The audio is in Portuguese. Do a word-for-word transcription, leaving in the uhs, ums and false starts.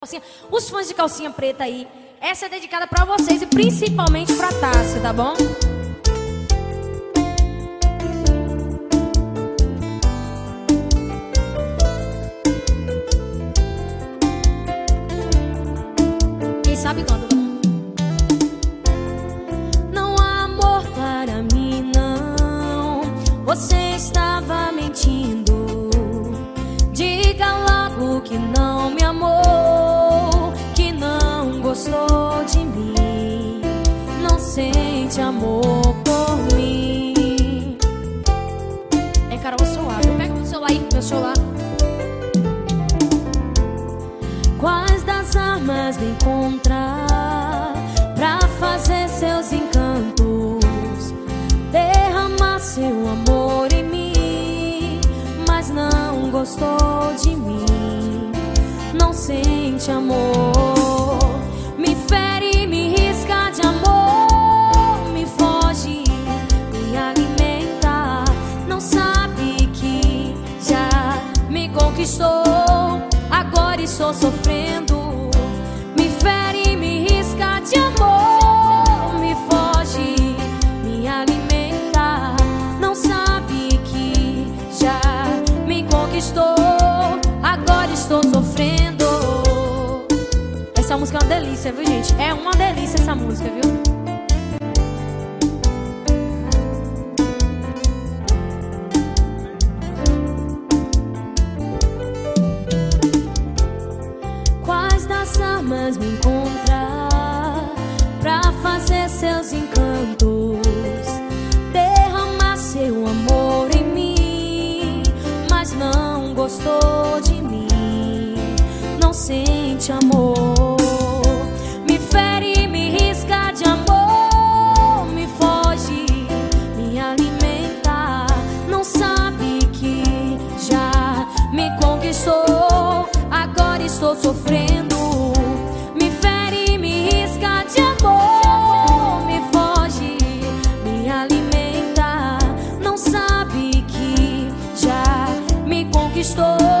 Os fãs de calcinha preta aí, essa é dedicada pra vocês e principalmente pra Tássia, tá bom? Quem sabe canta, tá bom? Não há amor para mim, não. Você estava mentindo. Diga logo que não me amou, que não gostou de mim, não sente amor por mim. É Carol Suave. Pega meu celular aí, meu celular. Quais das armas me encontrar pra fazer seus encantos, derramar seu amor em mim, mas não gostou de mim, não sente amor. Me fere, me risca de amor, me foge, me alimenta. Não sabe que já me conquistou, agora estou sofrendo. Me fere, me risca de amor, me foge, me alimenta. Não sabe que já me conquistou, agora estou sofrendo. Essa música é uma delícia, viu, gente? É uma delícia essa música, viu? Quais das armas me encontrar pra fazer seus encantos, derramar seu amor em mim, mas não gostou de mim, não sente amor. Me fere, me risca de amor, me foge, me alimenta. Não sabe que já me conquistou, agora estou sofrendo. Me fere, me risca de amor, me foge, me alimenta. Não sabe que já me conquistou,